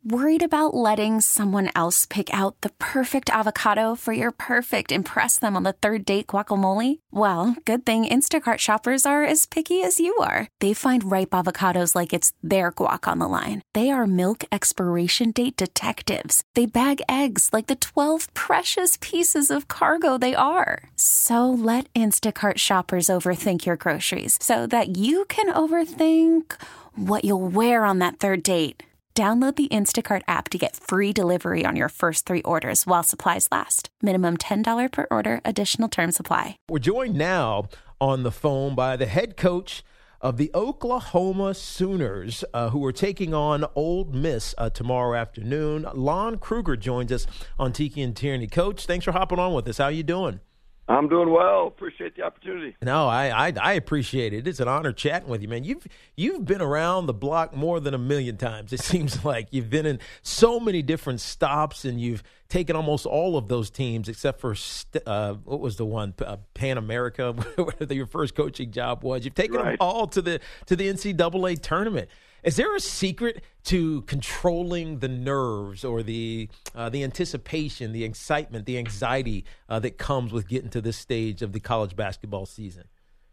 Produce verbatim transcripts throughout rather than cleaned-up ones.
Worried about letting someone else pick out the perfect avocado for your perfect impress them on the third date guacamole? Well, good thing Instacart shoppers are as picky as you are. They find ripe avocados like it's their guac on the line. They are milk expiration date detectives. They bag eggs like the twelve precious pieces of cargo they are. So let Instacart shoppers overthink your groceries so that you can overthink what you'll wear on that third date. Download the Instacart app to get free delivery on your first three orders while supplies last. Minimum ten dollars per order. Additional terms apply. We're joined now on the phone by the head coach of the Oklahoma Sooners, uh, who are taking on Ole Miss uh, tomorrow afternoon. Lon Kruger joins us on Tiki and Tierney. Coach, thanks for hopping on with us. How you doing? I'm doing well. Appreciate the opportunity. No, I, I I appreciate it. It's an honor chatting with you, man. You've you've been around the block more than a million times. It seems like you've been in so many different stops, and you've taken almost all of those teams except for uh, what was the one uh, Pan America, whatever your first coaching job was. You've taken right. them all to the to the N C double A tournament. Is there a secret to controlling the nerves or the uh, the anticipation, the excitement, the anxiety uh, that comes with getting to this stage of the college basketball season?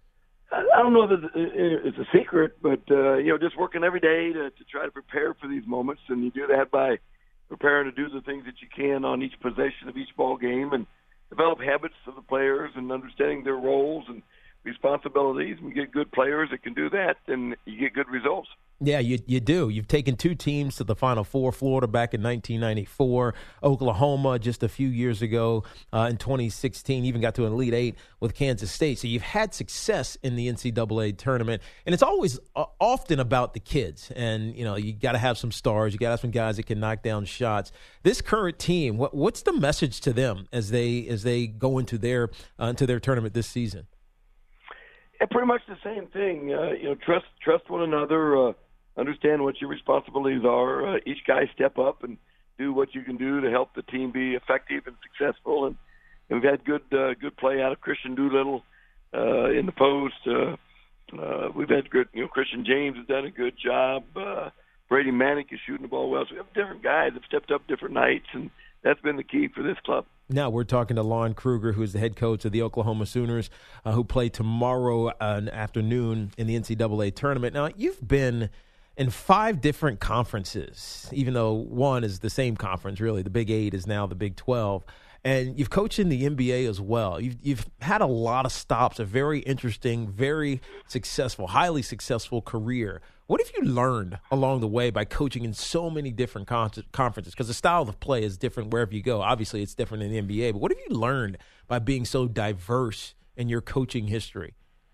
I don't know that it's a secret, but uh, you know, just working every day to, to try to prepare for these moments, and you do that by preparing to do the things that you can on each possession of each ball game, and develop habits of the players and understanding their roles and responsibilities. And you get good players that can do that, and you get good results. Yeah, you you do. You've taken two teams to the Final Four, Florida back in nineteen ninety-four, Oklahoma just a few years ago uh, in twenty sixteen, even got to an Elite Eight with Kansas State. So you've had success in the N C double A tournament, and it's always uh, often about the kids. And, you know, you got to have some stars. You got to have some guys that can knock down shots. This current team, what, what's the message to them as they as they go into their uh, into their tournament this season? Yeah, pretty much the same thing. Uh, you know, trust trust one another. Uh, Understand what your responsibilities are. Uh, each guy step up and do what you can do to help the team be effective and successful. And, and we've had good uh, good play out of Christian Doolittle uh, in the post. Uh, uh, we've had good, you know, Christian James has done a good job. Uh, Brady Manick is shooting the ball well. So we have different guys that have stepped up different nights, and that's been the key for this club. Now we're talking to Lon Kruger, who is the head coach of the Oklahoma Sooners, uh, who play tomorrow uh, afternoon in the N C double A tournament. Now, you've been in five different conferences, even though one is the same conference, really. The Big Eight is now the Big twelve. And you've coached in the N B A as well. You've, you've had a lot of stops, a very interesting, very successful, highly successful career. What have you learned along the way by coaching in so many different con- conferences? Because the style of play is different wherever you go. Obviously, it's different in the N B A. But what have you learned by being so diverse in your coaching history?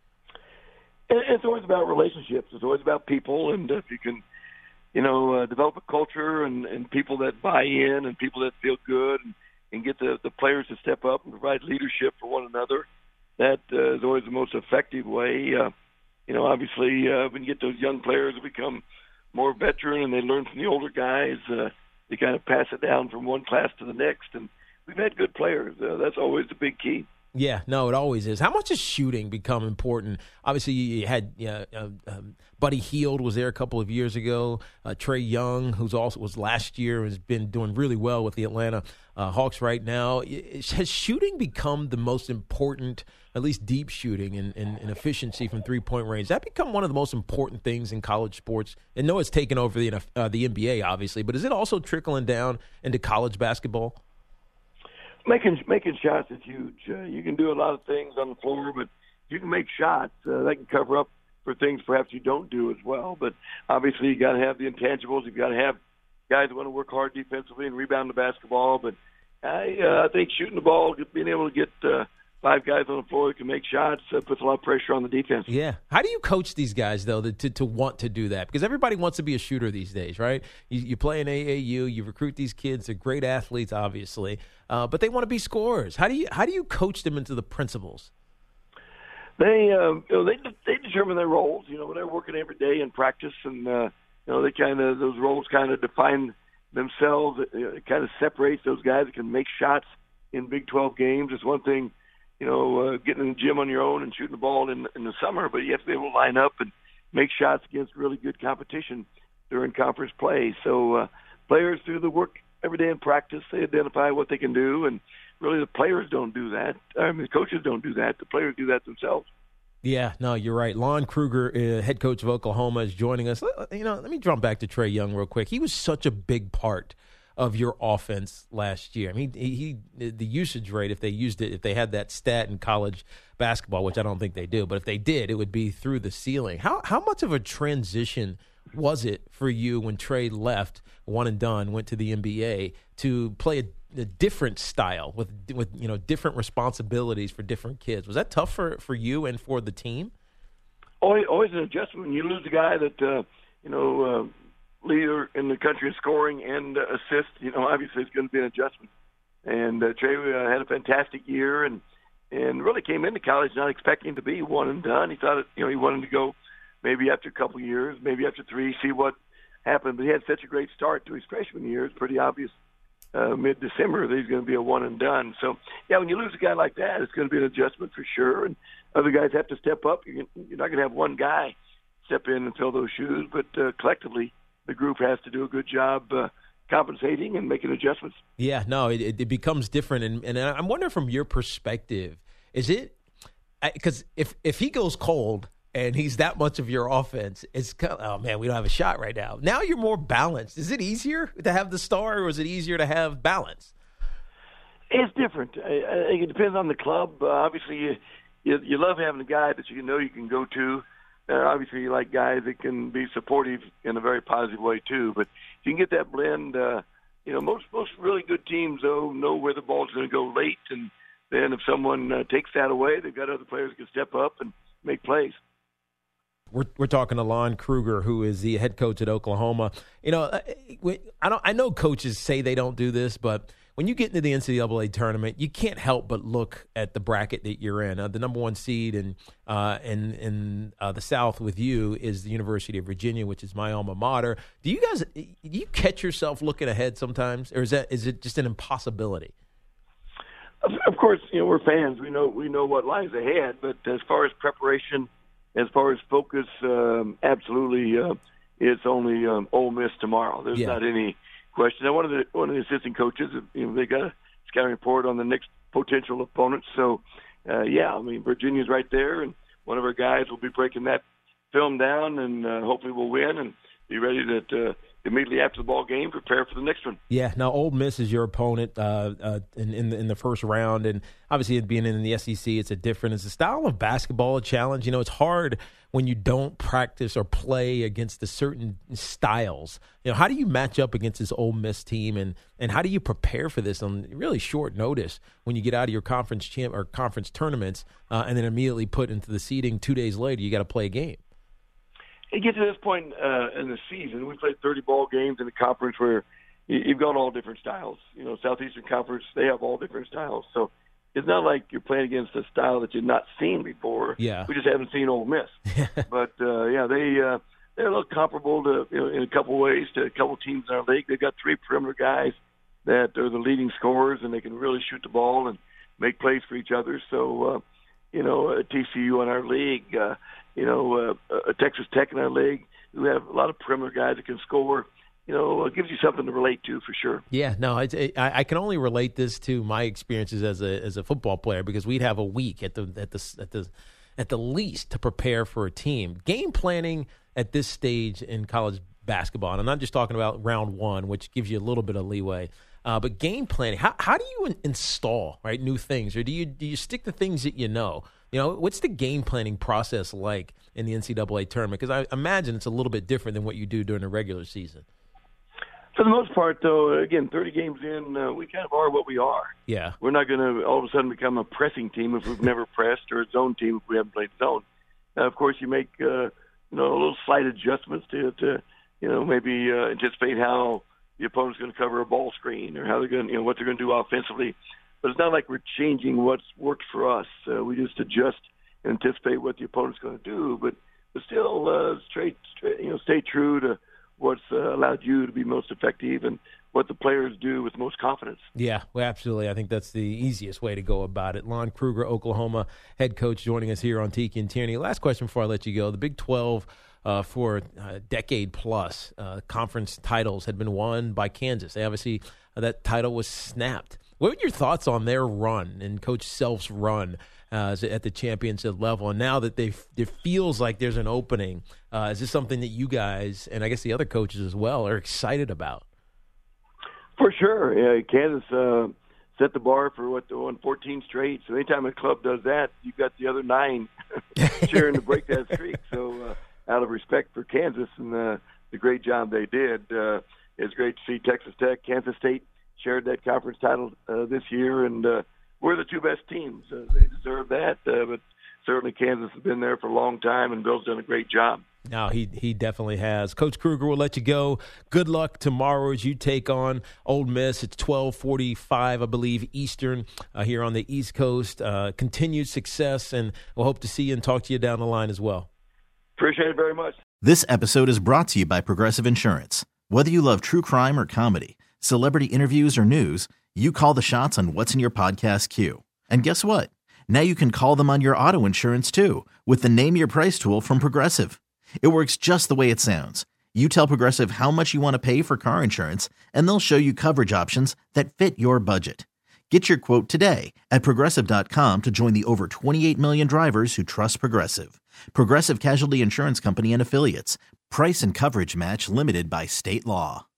It's always about relationships. It's always about people, and if you can, you know, uh, develop a culture and, and people that buy in and people that feel good and, and get the, the players to step up and provide leadership for one another, that uh, is always the most effective way. Uh, you know, obviously, uh, when you get those young players to become more veteran and they learn from the older guys, uh, they kind of pass it down from one class to the next. And we've had good players. Uh, that's always the big key. Yeah, no, it always is. How much has shooting become important? Obviously, you had uh, uh, um, Buddy Hield was there a couple of years ago. Uh, Trae Young, who's also was last year, has been doing really well with the Atlanta uh, Hawks right now. Has shooting become the most important, at least deep shooting and, and, and efficiency from three-point range? That become one of the most important things in college sports? And no, it's taken over the uh, the N B A, obviously, but is it also trickling down into college basketball? Making making shots is huge. Uh, you can do a lot of things on the floor, but you can make shots. Uh, that can cover up for things perhaps you don't do as well. But obviously, you got to have the intangibles. You've got to have guys that want to work hard defensively and rebound the basketball. But I, uh, I think shooting the ball, being able to get uh, five guys on the floor that can make shots, uh, puts a lot of pressure on the defense. Yeah. How do you coach these guys, though, to, to, to want to do that? Because everybody wants to be a shooter these days, right? You, you play in A A U, you recruit these kids. They're great athletes, obviously, uh, but they want to be scorers. How do you how do you coach them into the principles? They uh, you know, they they determine their roles. You know, they're working every day in practice, and uh, you know, they kind of those roles kind of define themselves. It, it kind of separates those guys that can make shots in Big twelve games. It's one thing, you know, uh, getting in the gym on your own and shooting the ball in, in the summer, but you have to be able to line up and make shots against really good competition during conference play. So uh, players through the work every day in practice. They identify what they can do, and really the players don't do that. I mean, the coaches don't do that. The players do that themselves. Yeah, no, you're right. Lon Kruger, uh, head coach of Oklahoma, is joining us. You know, let me jump back to Trae Young real quick. He was such a big part of your offense last year. I mean, he, he the usage rate, if they used it, if they had that stat in college basketball, which I don't think they do, but if they did, it would be through the ceiling. How how much of a transition was it for you when Trae left, one and done, went to the N B A to play a, a different style with with you know different responsibilities for different kids? Was that tough for, for you and for the team? Always, always an adjustment when you lose a guy that uh, you know. Uh, leader in the country in scoring and uh, assist, you know, obviously it's going to be an adjustment. And uh, Trae uh, had a fantastic year and and really came into college not expecting to be one and done. He thought, it, you know, he wanted to go maybe after a couple of years, maybe after three, see what happened. But he had such a great start to his freshman year. It's pretty obvious uh, mid-December that he's going to be a one and done. So, yeah, when you lose a guy like that, it's going to be an adjustment for sure. And other guys have to step up. You're not going to have one guy step in and fill those shoes, but uh, collectively, the group has to do a good job uh, compensating and making adjustments. Yeah, no, it, it becomes different. And, and I'm wondering from your perspective, is it – because if, if he goes cold and he's that much of your offense, it's kind of, oh, man, we don't have a shot right now. Now you're more balanced. Is it easier to have the star or is it easier to have balance? It's different. I, I think it depends on the club. Uh, obviously, you, you, you love having a guy that you know you can go to. Uh, obviously, you like guys that can be supportive in a very positive way, too. But if you can get that blend, uh, you know, most most really good teams, though, know where the ball's going to go late. And then if someone uh, takes that away, they've got other players who can step up and make plays. We're we're talking to Lon Kruger, who is the head coach at Oklahoma. You know, I don't I know coaches say they don't do this, but when you get into the N C double A tournament, you can't help but look at the bracket that you're in. Uh, the number one seed in uh, in in uh, the South with you is the University of Virginia, which is my alma mater. Do you guys do you catch yourself looking ahead sometimes, or is that is it just an impossibility? Of course, you know we're fans. We know we know what lies ahead, but as far as preparation, as far as focus, um, absolutely, uh, it's only um, Ole Miss tomorrow. There's yeah. not any question. Now, one of the one of the assistant coaches, you know, they got a scouting report on the next potential opponents. So, uh, yeah, I mean, Virginia's right there, and one of our guys will be breaking that film down, and uh, hopefully we'll win and be ready to uh, immediately after the ball game prepare for the next one. Yeah. Now, Ole Miss is your opponent uh, uh, in in the, in the first round, and obviously it being in the S E C, it's a different. It's a style of basketball a challenge. You know, it's hard when you don't practice or play against the certain styles. You know, how do you match up against this Ole Miss team, and, and how do you prepare for this on really short notice when you get out of your conference champ or conference tournaments uh, and then immediately put into the seeding two days later? You got to play a game. It gets to this point uh, in the season. We played thirty ball games in a conference where you've got all different styles. You know, Southeastern Conference, they have all different styles. So it's not like you're playing against a style that you've not seen before. Yeah. We just haven't seen Ole Miss. But, uh, yeah, they, uh, they're a little comparable to, you know, in a couple of ways to a couple of teams in our league. They've got three perimeter guys that are the leading scorers, and they can really shoot the ball and make plays for each other. So, uh, you know, uh, T C U in our league, uh, you know, uh, uh, Texas Tech in our league, who have a lot of perimeter guys that can score. You know, it gives you something to relate to for sure. Yeah, no, it's, it, I, I can only relate this to my experiences as a as a football player because we'd have a week at the at the at the at the least to prepare for a team. Game planning at this stage in college basketball, and I'm not just talking about round one, which gives you a little bit of leeway, uh, but game planning. How how do you in, install right new things, or do you do you stick to things that you know? You know, what's the game planning process like in the N C double A tournament? Because I imagine it's a little bit different than what you do during the regular season. For the most part, though, again, thirty games in, uh, we kind of are what we are. Yeah. We're not going to all of a sudden become a pressing team if we've never pressed, or a zone team if we haven't played zone. Now, of course, you make uh, you know a little slight adjustments to, to you know maybe uh, anticipate how the opponent's going to cover a ball screen or how they're going, you know, what they're going to do offensively. But it's not like we're changing what's worked for us. Uh, we just adjust and anticipate what the opponent's going to do, but but still uh, straight, straight, you know, stay true to what's uh, allowed you to be most effective and what the players do with most confidence. Yeah, well, absolutely. I think that's the easiest way to go about it. Lon Kruger, Oklahoma head coach, joining us here on Tiki and Tierney. Last question before I let you go. The Big twelve uh, for a decade plus. Uh, conference titles had been won by Kansas. They obviously, uh, that title was snapped. What were your thoughts on their run and Coach Self's run uh, at the championship level? And now that they it feels like there's an opening, uh, is this something that you guys, and I guess the other coaches as well, are excited about? For sure. Yeah, Kansas uh, set the bar for what they won fourteen straight. So anytime a club does that, you've got the other nine cheering to break that streak. So uh, out of respect for Kansas and uh, the great job they did, uh, it's great to see Texas Tech, Kansas State shared that conference title uh, this year, and uh, we're the two best teams. Uh, they deserve that, uh, but certainly Kansas has been there for a long time, and Bill's done a great job. No, he he definitely has. Coach Kruger, will let you go. Good luck tomorrow as you take on Ole Miss. It's twelve forty-five, I believe, Eastern uh, here on the East Coast. Uh, continued success, and we'll hope to see you and talk to you down the line as well. Appreciate it very much. This episode is brought to you by Progressive Insurance. Whether you love true crime or comedy, celebrity interviews or news, you call the shots on what's in your podcast queue. And guess what? Now you can call them on your auto insurance too with the Name Your Price tool from Progressive. It works just the way it sounds. You tell Progressive how much you want to pay for car insurance, and they'll show you coverage options that fit your budget. Get your quote today at Progressive dot com to join the over twenty-eight million drivers who trust Progressive. Progressive Casualty Insurance Company and Affiliates. Price and coverage match limited by state law.